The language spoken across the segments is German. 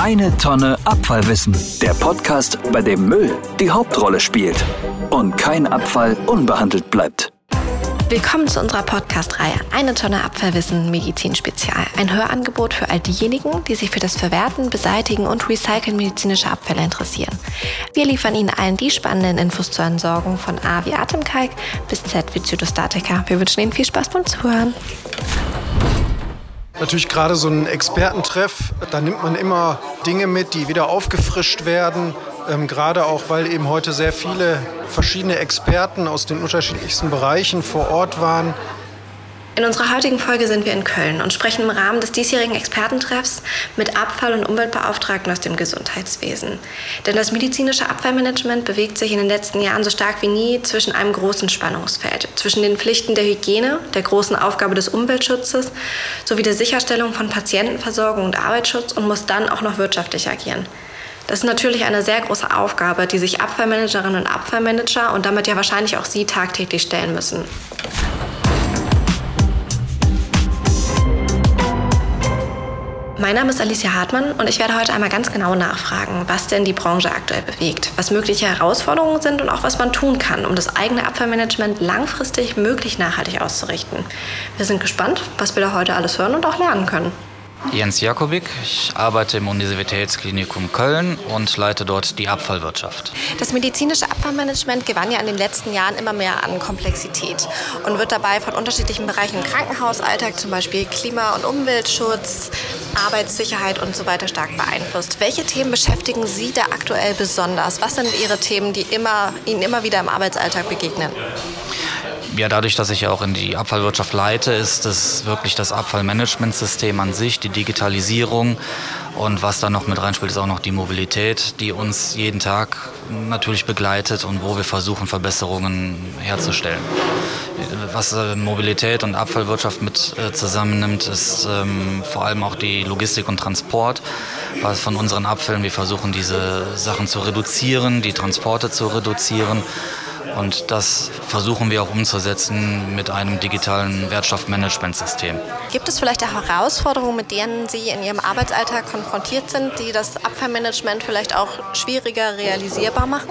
Eine Tonne Abfallwissen. Der Podcast, bei dem Müll die Hauptrolle spielt und kein Abfall unbehandelt bleibt. Willkommen zu unserer Podcast-Reihe Eine Tonne Abfallwissen Medizin Spezial. Ein Hörangebot für all diejenigen, die sich für das Verwerten, Beseitigen und Recyceln medizinischer Abfälle interessieren. Wir liefern Ihnen allen die spannenden Infos zur Entsorgung von A wie Atemkalk bis Z wie Zytostatika. Wir wünschen Ihnen viel Spaß beim Zuhören. Natürlich gerade so ein Expertentreff, da nimmt man immer Dinge mit, die wieder aufgefrischt werden. Gerade auch, weil eben heute sehr viele verschiedene Experten aus den unterschiedlichsten Bereichen vor Ort waren. In unserer heutigen Folge sind wir in Köln und sprechen im Rahmen des diesjährigen Expertentreffs mit Abfall- und Umweltbeauftragten aus dem Gesundheitswesen. Denn das medizinische Abfallmanagement bewegt sich in den letzten Jahren so stark wie nie zwischen einem großen Spannungsfeld. Zwischen den Pflichten der Hygiene, der großen Aufgabe des Umweltschutzes sowie der Sicherstellung von Patientenversorgung und Arbeitsschutz und muss dann auch noch wirtschaftlich agieren. Das ist natürlich eine sehr große Aufgabe, die sich Abfallmanagerinnen und Abfallmanager und damit ja wahrscheinlich auch Sie tagtäglich stellen müssen. Mein Name ist Alicia Hartmann und ich werde heute einmal ganz genau nachfragen, was denn die Branche aktuell bewegt, was mögliche Herausforderungen sind und auch was man tun kann, um das eigene Abfallmanagement langfristig möglichst nachhaltig auszurichten. Wir sind gespannt, was wir da heute alles hören und auch lernen können. Jens Jakobik, ich arbeite im Universitätsklinikum Köln und leite dort die Abfallwirtschaft. Das medizinische Abfallmanagement gewann ja in den letzten Jahren immer mehr an Komplexität und wird dabei von unterschiedlichen Bereichen im Krankenhausalltag, zum Beispiel Klima- und Umweltschutz, Arbeitssicherheit und so weiter stark beeinflusst. Welche Themen beschäftigen Sie da aktuell besonders? Was sind Ihre Themen, die Ihnen immer wieder im Arbeitsalltag begegnen? Ja, dadurch, dass ich ja auch in die Abfallwirtschaft leite, ist es wirklich das Abfallmanagementsystem an sich, die Digitalisierung und was da noch mit reinspielt, ist auch noch die Mobilität, die uns jeden Tag natürlich begleitet und wo wir versuchen, Verbesserungen herzustellen. Was Mobilität und Abfallwirtschaft mit zusammennimmt, ist vor allem auch die Logistik und Transport. Was von unseren Abfällen, wir versuchen diese Sachen zu reduzieren, die Transporte zu reduzieren. Und das versuchen wir auch umzusetzen mit einem digitalen Wertstoffmanagementsystem. Gibt es vielleicht auch Herausforderungen, mit denen Sie in Ihrem Arbeitsalltag konfrontiert sind, die das Abfallmanagement vielleicht auch schwieriger realisierbar machen?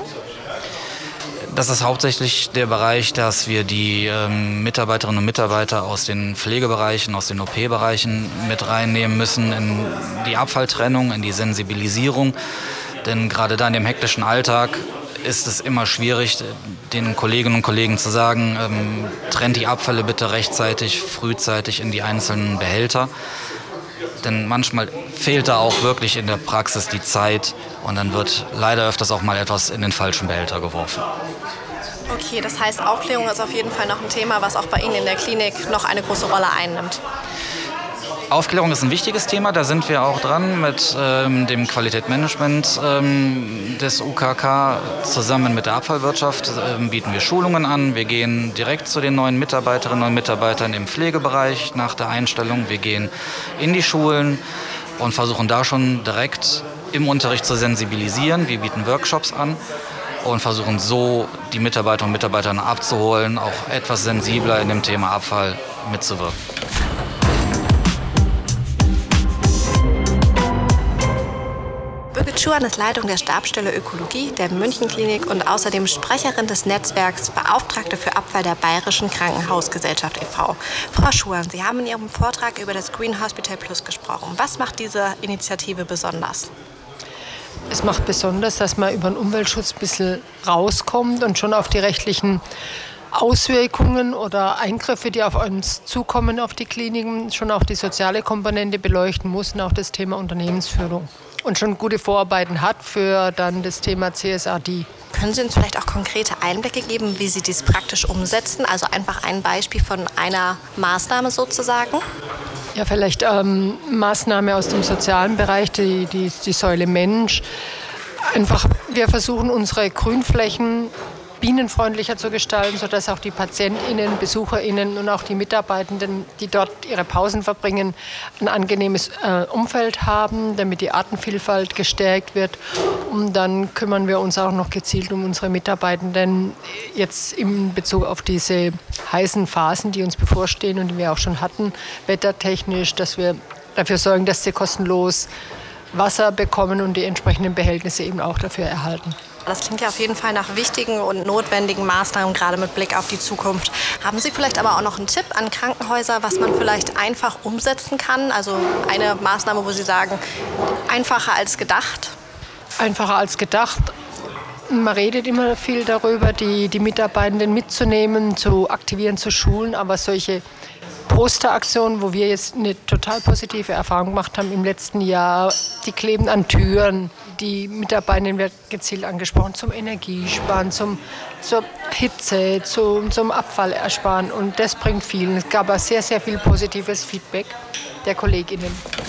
Das ist hauptsächlich der Bereich, dass wir die Mitarbeiterinnen und Mitarbeiter aus den Pflegebereichen, aus den OP-Bereichen mit reinnehmen müssen in die Abfalltrennung, in die Sensibilisierung. Denn gerade da in dem hektischen Alltag ist es immer schwierig, den Kolleginnen und Kollegen zu sagen, trennt die Abfälle bitte rechtzeitig, frühzeitig in die einzelnen Behälter. Denn manchmal fehlt da auch wirklich in der Praxis die Zeit und dann wird leider öfters auch mal etwas in den falschen Behälter geworfen. Okay, das heißt, Aufklärung ist auf jeden Fall noch ein Thema, was auch bei Ihnen in der Klinik noch eine große Rolle einnimmt. Aufklärung ist ein wichtiges Thema, da sind wir auch dran mit dem Qualitätsmanagement des UKK. Zusammen mit der Abfallwirtschaft bieten wir Schulungen an. Wir gehen direkt zu den neuen Mitarbeiterinnen und Mitarbeitern im Pflegebereich nach der Einstellung. Wir gehen in die Schulen und versuchen da schon direkt im Unterricht zu sensibilisieren. Wir bieten Workshops an und versuchen so die Mitarbeiterinnen und Mitarbeiter abzuholen, auch etwas sensibler in dem Thema Abfall mitzuwirken. Birgit Schuhan ist Leitung der Stabsstelle Ökologie der Münchenklinik und außerdem Sprecherin des Netzwerks Beauftragte für Abfall der Bayerischen Krankenhausgesellschaft e.V. Frau Schuhan, Sie haben in Ihrem Vortrag über das Green Hospital Plus gesprochen. Was macht diese Initiative besonders? Es macht besonders, dass man über den Umweltschutz ein bisschen rauskommt und schon auf die rechtlichen Auswirkungen oder Eingriffe, die auf uns zukommen, auf die Kliniken, schon auch die soziale Komponente beleuchten muss und auch das Thema Unternehmensführung. Und schon gute Vorarbeiten hat für dann das Thema CSRD. Können Sie uns vielleicht auch konkrete Einblicke geben, wie Sie dies praktisch umsetzen? Also einfach ein Beispiel von einer Maßnahme sozusagen? Ja, vielleicht Maßnahme aus dem sozialen Bereich, die Säule Mensch. Einfach, wir versuchen unsere Grünflächen bienenfreundlicher zu gestalten, sodass auch die PatientInnen, BesucherInnen und auch die Mitarbeitenden, die dort ihre Pausen verbringen, ein angenehmes Umfeld haben, damit die Artenvielfalt gestärkt wird. Und dann kümmern wir uns auch noch gezielt um unsere Mitarbeitenden jetzt in Bezug auf diese heißen Phasen, die uns bevorstehen und die wir auch schon hatten, wettertechnisch, dass wir dafür sorgen, dass sie kostenlos Wasser bekommen und die entsprechenden Behältnisse eben auch dafür erhalten. Das klingt ja auf jeden Fall nach wichtigen und notwendigen Maßnahmen, gerade mit Blick auf die Zukunft. Haben Sie vielleicht aber auch noch einen Tipp an Krankenhäuser, was man vielleicht einfach umsetzen kann? Also eine Maßnahme, wo Sie sagen, einfacher als gedacht? Einfacher als gedacht. Man redet immer viel darüber, die Mitarbeitenden mitzunehmen, zu aktivieren, zu schulen, aber solche Posteraktionen, wo wir jetzt eine total positive Erfahrung gemacht haben im letzten Jahr, die kleben an Türen, die Mitarbeitenden werden gezielt angesprochen zum Energiesparen, zur Hitze, zum Abfallersparen und das bringt viel. Es gab auch sehr, sehr viel positives Feedback der KollegInnen.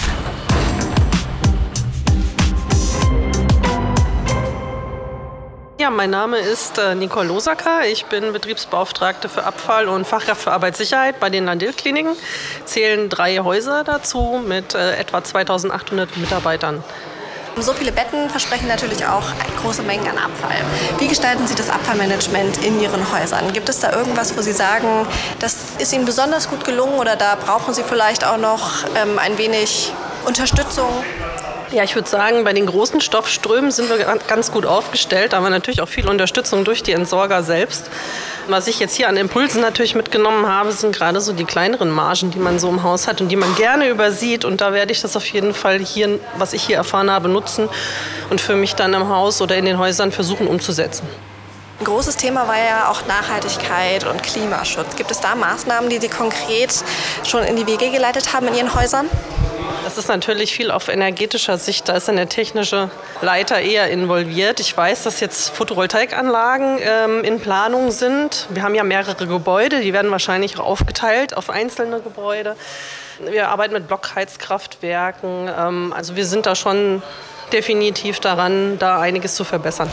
Ja, mein Name ist Nicole Losacker. Ich bin Betriebsbeauftragte für Abfall und Fachkraft für Arbeitssicherheit bei den Landil-Kliniken. Zählen 3 Häuser dazu mit etwa 2800 Mitarbeitern. So viele Betten versprechen natürlich auch große Mengen an Abfall. Wie gestalten Sie das Abfallmanagement in Ihren Häusern? Gibt es da irgendwas, wo Sie sagen, das ist Ihnen besonders gut gelungen oder da brauchen Sie vielleicht auch noch ein wenig Unterstützung? Ja, ich würde sagen, bei den großen Stoffströmen sind wir ganz gut aufgestellt, aber natürlich auch viel Unterstützung durch die Entsorger selbst. Was ich jetzt hier an Impulsen natürlich mitgenommen habe, sind gerade so die kleineren Margen, die man so im Haus hat und die man gerne übersieht. Und da werde ich das auf jeden Fall hier, was ich hier erfahren habe, nutzen und für mich dann im Haus oder in den Häusern versuchen umzusetzen. Ein großes Thema war ja auch Nachhaltigkeit und Klimaschutz. Gibt es da Maßnahmen, die Sie konkret schon in die Wege geleitet haben in Ihren Häusern? Das ist natürlich viel auf energetischer Sicht. Da ist dann der technische Leiter eher involviert. Ich weiß, dass jetzt Photovoltaikanlagen in Planung sind. Wir haben ja mehrere Gebäude, die werden wahrscheinlich auch aufgeteilt auf einzelne Gebäude. Wir arbeiten mit Blockheizkraftwerken. Also wir sind da schon definitiv daran, da einiges zu verbessern.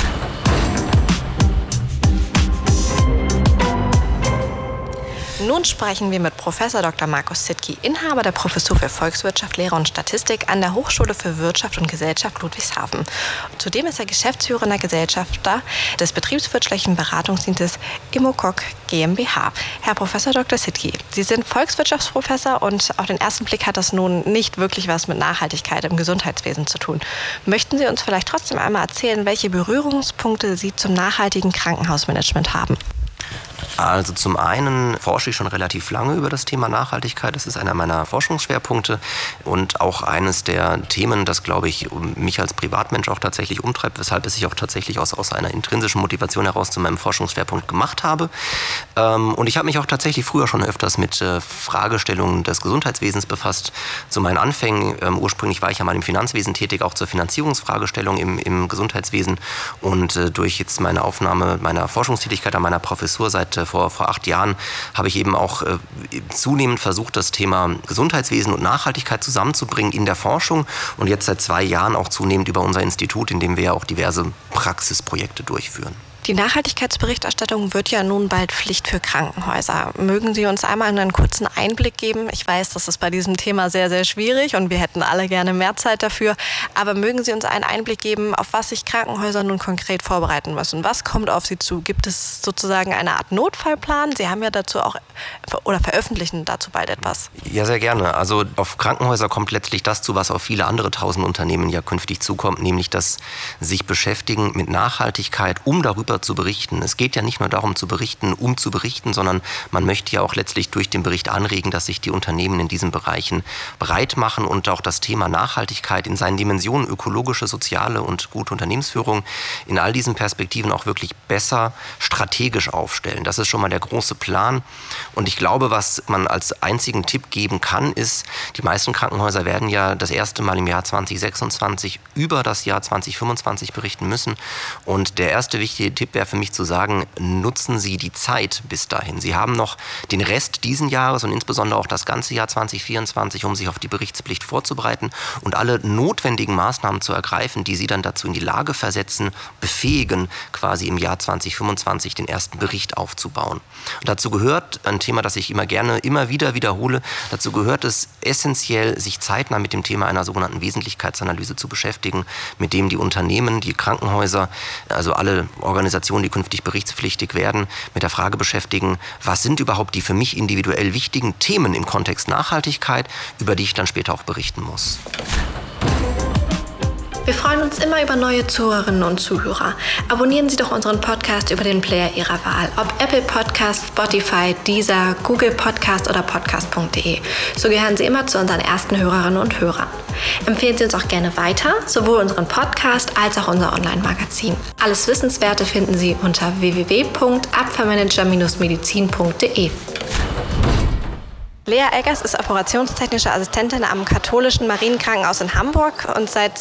Nun sprechen wir mit Professor Dr. Markus Zittky, Inhaber der Professur für Volkswirtschaft, Lehre und Statistik an der Hochschule für Wirtschaft und Gesellschaft Ludwigshafen. Zudem ist er geschäftsführender Gesellschafter des betriebswirtschaftlichen Beratungsdienstes Immocog GmbH. Herr Professor Dr. Zittky, Sie sind Volkswirtschaftsprofessor und auf den ersten Blick hat das nun nicht wirklich was mit Nachhaltigkeit im Gesundheitswesen zu tun. Möchten Sie uns vielleicht trotzdem einmal erzählen, welche Berührungspunkte Sie zum nachhaltigen Krankenhausmanagement haben? Also zum einen forsche ich schon relativ lange über das Thema Nachhaltigkeit. Das ist einer meiner Forschungsschwerpunkte und auch eines der Themen, das, glaube ich, mich als Privatmensch auch tatsächlich umtreibt, weshalb es sich auch tatsächlich aus einer intrinsischen Motivation heraus zu meinem Forschungsschwerpunkt gemacht habe. Und ich habe mich auch tatsächlich früher schon öfters mit Fragestellungen des Gesundheitswesens befasst. Zu meinen Anfängen, ursprünglich war ich ja mal im Finanzwesen tätig, auch zur Finanzierungsfragestellung im Gesundheitswesen. Und durch jetzt meine Aufnahme meiner Forschungstätigkeit an meiner Professur seit vor 8 Jahren habe ich eben auch zunehmend versucht, das Thema Gesundheitswesen und Nachhaltigkeit zusammenzubringen in der Forschung und jetzt seit 2 Jahren auch zunehmend über unser Institut, in dem wir ja auch diverse Praxisprojekte durchführen. Die Nachhaltigkeitsberichterstattung wird ja nun bald Pflicht für Krankenhäuser. Mögen Sie uns einmal einen kurzen Einblick geben? Ich weiß, das ist bei diesem Thema sehr, sehr schwierig und wir hätten alle gerne mehr Zeit dafür. Aber mögen Sie uns einen Einblick geben, auf was sich Krankenhäuser nun konkret vorbereiten müssen? Was kommt auf Sie zu? Gibt es sozusagen eine Art Notfallplan? Sie haben ja dazu auch, oder veröffentlichen dazu bald etwas. Ja, sehr gerne. Also auf Krankenhäuser kommt letztlich das zu, was auf viele andere 1000 Unternehmen ja künftig zukommt, nämlich das sich beschäftigen mit Nachhaltigkeit, um darüber zu berichten. Es geht ja nicht nur darum zu berichten, um zu berichten, sondern man möchte ja auch letztlich durch den Bericht anregen, dass sich die Unternehmen in diesen Bereichen breit machen und auch das Thema Nachhaltigkeit in seinen Dimensionen ökologische, soziale und gute Unternehmensführung in all diesen Perspektiven auch wirklich besser strategisch aufstellen. Das ist schon mal der große Plan. Und ich glaube, was man als einzigen Tipp geben kann, ist, die meisten Krankenhäuser werden ja das erste Mal im Jahr 2026 über das Jahr 2025 berichten müssen. Und der erste wichtige Tipp wäre für mich zu sagen, nutzen Sie die Zeit bis dahin. Sie haben noch den Rest diesen Jahres und insbesondere auch das ganze Jahr 2024, um sich auf die Berichtspflicht vorzubereiten und alle notwendigen Maßnahmen zu ergreifen, die Sie dann dazu in die Lage versetzen, befähigen, quasi im Jahr 2025 den ersten Bericht aufzubauen. Und dazu gehört ein Thema, das ich immer wieder wiederhole, dazu gehört es essentiell, sich zeitnah mit dem Thema einer sogenannten Wesentlichkeitsanalyse zu beschäftigen, mit dem die Unternehmen, die Krankenhäuser, also alle Organisationen, die künftig berichtspflichtig werden, mit der Frage beschäftigen, was sind überhaupt die für mich individuell wichtigen Themen im Kontext Nachhaltigkeit, über die ich dann später auch berichten muss. Wir freuen uns immer über neue Zuhörerinnen und Zuhörer. Abonnieren Sie doch unseren Podcast über den Player Ihrer Wahl, ob Apple Podcast, Spotify, Deezer, Google Podcast oder podcast.de. So gehören Sie immer zu unseren ersten Hörerinnen und Hörern. Empfehlen Sie uns auch gerne weiter, sowohl unseren Podcast als auch unser Online-Magazin. Alles Wissenswerte finden Sie unter www.abfallmanager-medizin.de. Lea Eggers ist operationstechnische Assistentin am Katholischen Marienkrankenhaus in Hamburg und seit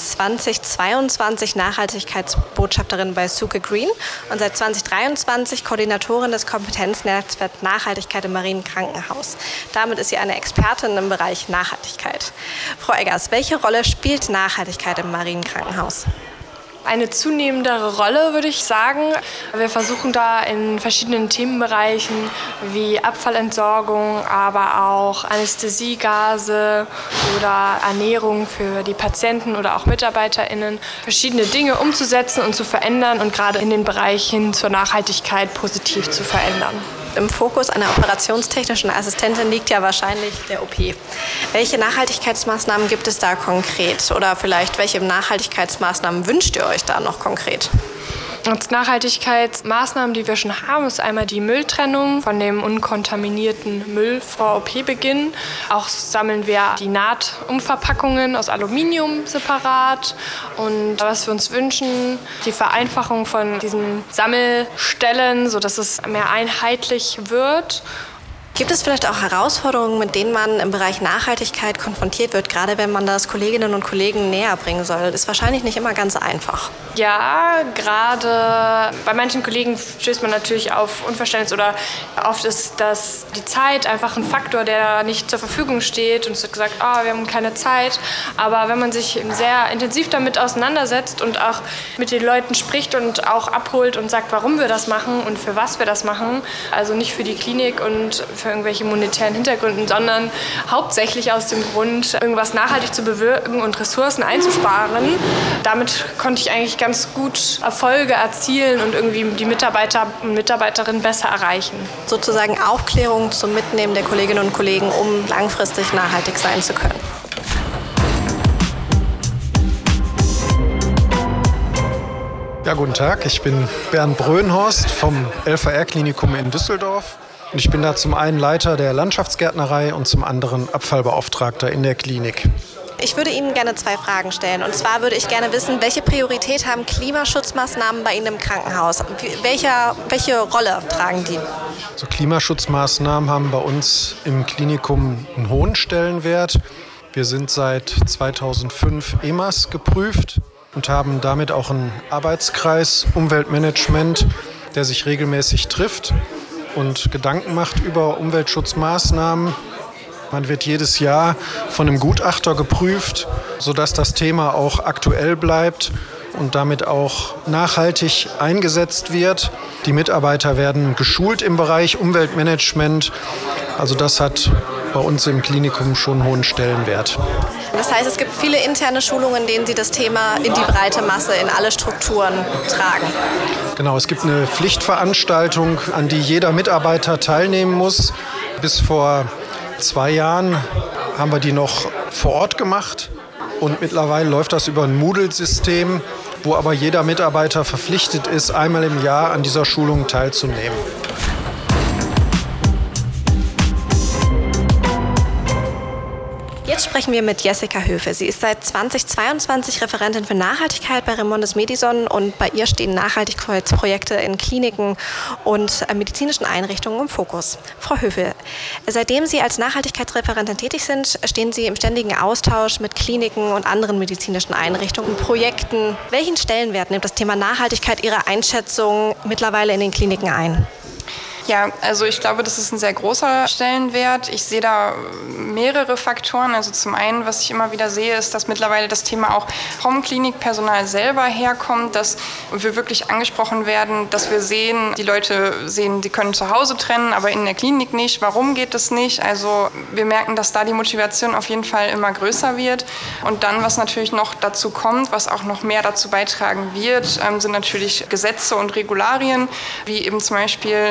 2022 Nachhaltigkeitsbotschafterin bei Suke Green und seit 2023 Koordinatorin des Kompetenznetzwerks Nachhaltigkeit im Marienkrankenhaus. Damit ist sie eine Expertin im Bereich Nachhaltigkeit. Frau Eggers, welche Rolle spielt Nachhaltigkeit im Marienkrankenhaus? Eine zunehmendere Rolle, würde ich sagen. Wir versuchen da in verschiedenen Themenbereichen wie Abfallentsorgung, aber auch Anästhesiegase oder Ernährung für die Patienten oder auch MitarbeiterInnen verschiedene Dinge umzusetzen und zu verändern und gerade in den Bereich hin zur Nachhaltigkeit positiv zu verändern. Im Fokus einer operationstechnischen Assistentin liegt ja wahrscheinlich der OP. Welche Nachhaltigkeitsmaßnahmen gibt es da konkret? Oder vielleicht welche Nachhaltigkeitsmaßnahmen wünscht ihr euch da noch konkret? Als Nachhaltigkeitsmaßnahmen, die wir schon haben, ist einmal die Mülltrennung von dem unkontaminierten Müll vor OP-Beginn. Auch sammeln wir die Nahtumverpackungen aus Aluminium separat. Und was wir uns wünschen, die Vereinfachung von diesen Sammelstellen, sodass es mehr einheitlich wird. Gibt es vielleicht auch Herausforderungen, mit denen man im Bereich Nachhaltigkeit konfrontiert wird, gerade wenn man das Kolleginnen und Kollegen näher bringen soll? Das ist wahrscheinlich nicht immer ganz einfach. Ja, gerade bei manchen Kollegen stößt man natürlich auf Unverständnis oder oft ist das die Zeit einfach ein Faktor, der nicht zur Verfügung steht und es wird gesagt, wir haben keine Zeit. Aber wenn man sich sehr intensiv damit auseinandersetzt und auch mit den Leuten spricht und auch abholt und sagt, warum wir das machen und für was wir das machen, also nicht für die Klinik und für irgendwelche monetären Hintergründen, sondern hauptsächlich aus dem Grund, irgendwas nachhaltig zu bewirken und Ressourcen einzusparen. Damit konnte ich eigentlich ganz gut Erfolge erzielen und irgendwie die Mitarbeiter und Mitarbeiterinnen besser erreichen. Sozusagen Aufklärung zum Mitnehmen der Kolleginnen und Kollegen, um langfristig nachhaltig sein zu können. Ja, guten Tag, ich bin Bernd Brönhorst vom LVR-Klinikum in Düsseldorf. Und ich bin da zum einen Leiter der Landschaftsgärtnerei und zum anderen Abfallbeauftragter in der Klinik. Ich würde Ihnen gerne 2 Fragen stellen. Und zwar würde ich gerne wissen, welche Priorität haben Klimaschutzmaßnahmen bei Ihnen im Krankenhaus? Welche Rolle tragen die? So, Klimaschutzmaßnahmen haben bei uns im Klinikum einen hohen Stellenwert. Wir sind seit 2005 EMAS geprüft und haben damit auch einen Arbeitskreis Umweltmanagement, der sich regelmäßig trifft und Gedanken macht über Umweltschutzmaßnahmen. Man wird jedes Jahr von einem Gutachter geprüft, sodass das Thema auch aktuell bleibt und damit auch nachhaltig eingesetzt wird. Die Mitarbeiter werden geschult im Bereich Umweltmanagement. Also das hat bei uns im Klinikum schon einen hohen Stellenwert. Das heißt, es gibt viele interne Schulungen, in denen Sie das Thema in die breite Masse, in alle Strukturen tragen. Genau, es gibt eine Pflichtveranstaltung, an die jeder Mitarbeiter teilnehmen muss. Bis vor 2 Jahren haben wir die noch vor Ort gemacht. Und mittlerweile läuft das über ein Moodle-System, wo aber jeder Mitarbeiter verpflichtet ist, einmal im Jahr an dieser Schulung teilzunehmen. Jetzt sprechen wir mit Jessica Höfe. Sie ist seit 2022 Referentin für Nachhaltigkeit bei Remondis Medison und bei ihr stehen Nachhaltigkeitsprojekte in Kliniken und medizinischen Einrichtungen im Fokus. Frau Höfe, seitdem Sie als Nachhaltigkeitsreferentin tätig sind, stehen Sie im ständigen Austausch mit Kliniken und anderen medizinischen Einrichtungen und Projekten. Welchen Stellenwert nimmt das Thema Nachhaltigkeit Ihrer Einschätzung mittlerweile in den Kliniken ein? Ja, also ich glaube, das ist ein sehr großer Stellenwert. Ich sehe da mehrere Faktoren. Also zum einen, was ich immer wieder sehe, ist, dass mittlerweile das Thema auch vom Klinikpersonal selber herkommt, dass wir wirklich angesprochen werden, dass wir sehen, die Leute sehen, sie können zu Hause trennen, aber in der Klinik nicht. Warum geht das nicht? Also wir merken, dass da die Motivation auf jeden Fall immer größer wird. Und dann, was natürlich noch dazu kommt, was auch noch mehr dazu beitragen wird, sind natürlich Gesetze und Regularien, wie eben zum Beispiel die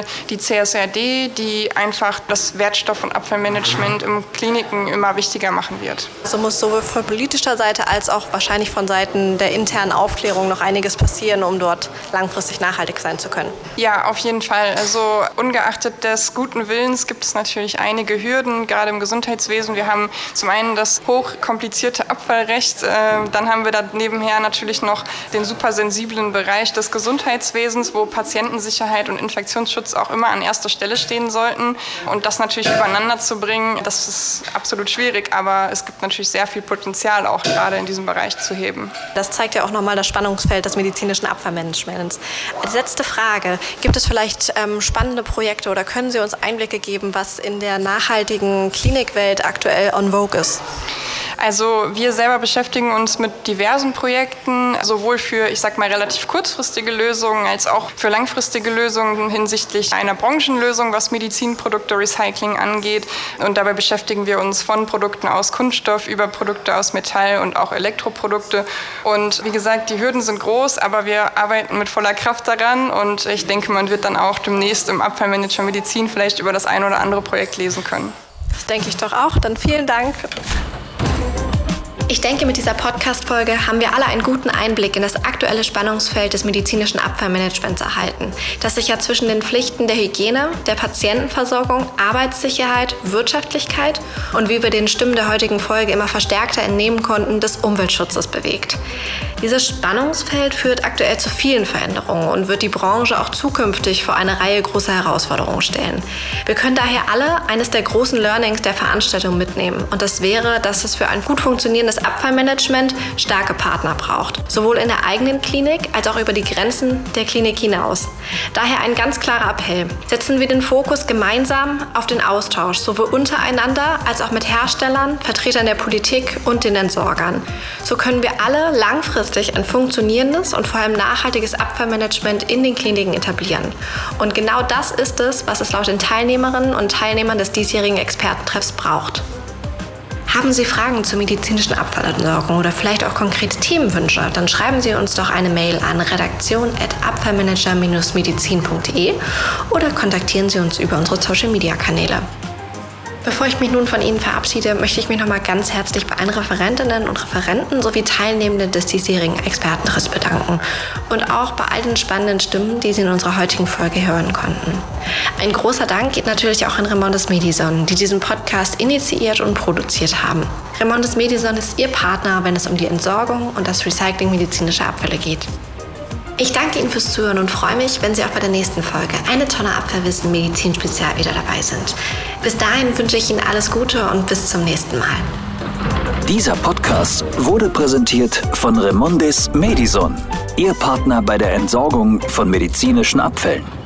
CSRD, die einfach das Wertstoff- und Abfallmanagement in Kliniken immer wichtiger machen wird. So muss sowohl von politischer Seite als auch wahrscheinlich von Seiten der internen Aufklärung noch einiges passieren, um dort langfristig nachhaltig sein zu können. Ja, auf jeden Fall. Also ungeachtet des guten Willens gibt es natürlich einige Hürden, gerade im Gesundheitswesen. Wir haben zum einen das hochkomplizierte Abfallrecht, dann haben wir da nebenher natürlich noch den super sensiblen Bereich des Gesundheitswesens, wo Patientensicherheit und Infektionsschutz auch immer an erster Stelle stehen sollten. Und das natürlich übereinander zu bringen, das ist absolut schwierig, aber es gibt natürlich sehr viel Potenzial auch gerade in diesem Bereich zu heben. Das zeigt ja auch nochmal das Spannungsfeld des medizinischen Abfallmanagements. Als letzte Frage, gibt es vielleicht spannende Projekte oder können Sie uns Einblicke geben, was in der nachhaltigen Klinikwelt aktuell on vogue ist? Also wir selber beschäftigen uns mit diversen Projekten, sowohl für, ich sag mal, relativ kurzfristige Lösungen als auch für langfristige Lösungen hinsichtlich einer Branchenlösung, was Medizinprodukte-Recycling angeht. Und dabei beschäftigen wir uns von Produkten aus Kunststoff über Produkte aus Metall und auch Elektroprodukte. Und wie gesagt, die Hürden sind groß, aber wir arbeiten mit voller Kraft daran. Und ich denke, man wird dann auch demnächst im Abfallmanager Medizin vielleicht über das ein oder andere Projekt lesen können. Das denke ich doch auch. Dann vielen Dank. Ich denke, mit dieser Podcast-Folge haben wir alle einen guten Einblick in das aktuelle Spannungsfeld des medizinischen Abfallmanagements erhalten, das sich ja zwischen den Pflichten der Hygiene, der Patientenversorgung, Arbeitssicherheit, Wirtschaftlichkeit und wie wir den Stimmen der heutigen Folge immer verstärkter entnehmen konnten, des Umweltschutzes bewegt. Dieses Spannungsfeld führt aktuell zu vielen Veränderungen und wird die Branche auch zukünftig vor eine Reihe großer Herausforderungen stellen. Wir können daher alle eines der großen Learnings der Veranstaltung mitnehmen und das wäre, dass es für ein gut funktionierendes Abfallmanagement starke Partner braucht, sowohl in der eigenen Klinik als auch über die Grenzen der Klinik hinaus. Daher ein ganz klarer Appell. Setzen wir den Fokus gemeinsam auf den Austausch, sowohl untereinander als auch mit Herstellern, Vertretern der Politik und den Entsorgern. So können wir alle langfristig ein funktionierendes und vor allem nachhaltiges Abfallmanagement in den Kliniken etablieren. Und genau das ist es, was es laut den Teilnehmerinnen und Teilnehmern des diesjährigen Expertentreffs braucht. Haben Sie Fragen zur medizinischen Abfallentsorgung oder vielleicht auch konkrete Themenwünsche, dann schreiben Sie uns doch eine Mail an redaktion@abfallmanager-medizin.de oder kontaktieren Sie uns über unsere Social-Media-Kanäle. Bevor ich mich nun von Ihnen verabschiede, möchte ich mich nochmal ganz herzlich bei allen Referentinnen und Referenten sowie Teilnehmenden des diesjährigen Expertentreffs bedanken und auch bei all den spannenden Stimmen, die Sie in unserer heutigen Folge hören konnten. Ein großer Dank geht natürlich auch an Remondes Medison, die diesen Podcast initiiert und produziert haben. Remondes Medison ist Ihr Partner, wenn es um die Entsorgung und das Recycling medizinischer Abfälle geht. Ich danke Ihnen fürs Zuhören und freue mich, wenn Sie auch bei der nächsten Folge Eine Tonne Abfallwissen Medizin-Spezial wieder dabei sind. Bis dahin wünsche ich Ihnen alles Gute und bis zum nächsten Mal. Dieser Podcast wurde präsentiert von Remondes Medison, Ihr Partner bei der Entsorgung von medizinischen Abfällen.